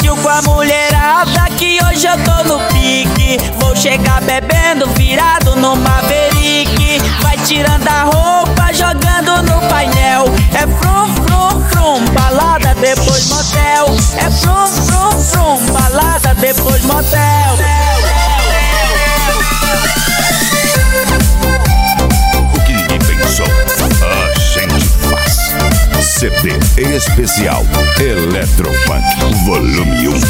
Partiu com a mulherada que hoje eu tô no pique. Vou chegar bebendo, virado no Maverick. Vai tirando a roupa, jogando no painel. É frum, frum, frum, balada depois motel. É frum, frum, frum, balada depois motel. O que ninguém pensou, a gente faz. CD especial Electrofunk Volume 1.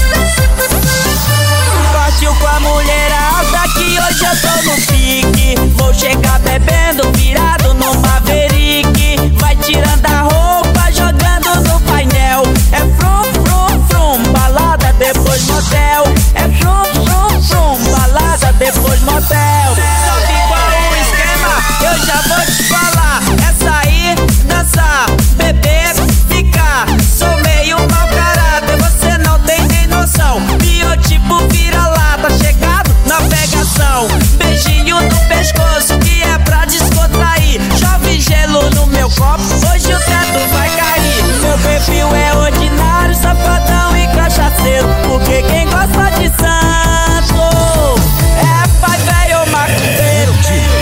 Partiu com a mulherada que hoje eu tô no pique. Vou chegar bebendo, virado no Maverick. Vai tirando a roupa, jogando no painel. É frum, frum, frum, balada depois motel. É frum, frum, frum, balada depois motel. Sabe qual o esquema? Eu já vou te falar. É sair, dançar, beber, ficar. Sou meio mau caráter, você não tem nem noção. Biotipo vira-lata, chegado na pegação. Beijinho no pescoço que é pra descontrair. Chove gelo no meu copo, hoje o teto vai cair. Meu perfil é ordinário, safadão e cachaceiro. Porque quem gosta de santo é pai velho macumbeiro.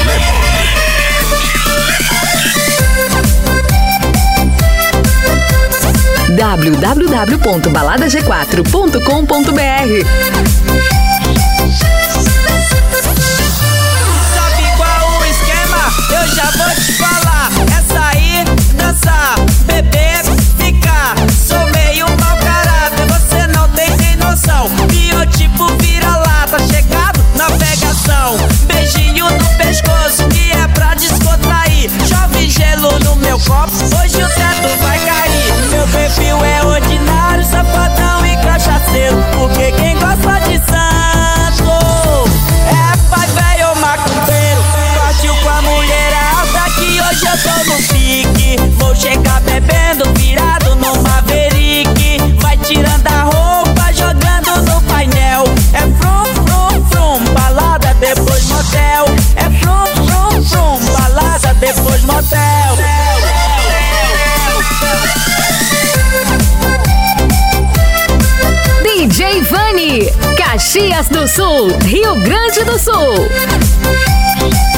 www.baladag4.com.br. Sabe qual o esquema? Eu já vou te falar. É sair, dançar, beber, ficar. Sou meio mau caráter, você não tem nem noção. Biotipo vira-lata, chegado na pegação. Beijinho no pescoço que é pra descontrair. Chove gelo no meu copo, hoje o teto vai cair. Meu perfil é ordinário, safadão e cachaceiro. Porque quem gosta de santo é pai velho macumbeiro. Partiu com a mulherada que hoje eu tô no pique. Vou chegar bebendo, virado no Maverick. Vai tirando a roupa, jogando no painel. É frum, frum, frum, balada depois motel. É frum, frum, frum, balada depois motel. DJ Vani, Caxias do Sul, Rio Grande do Sul.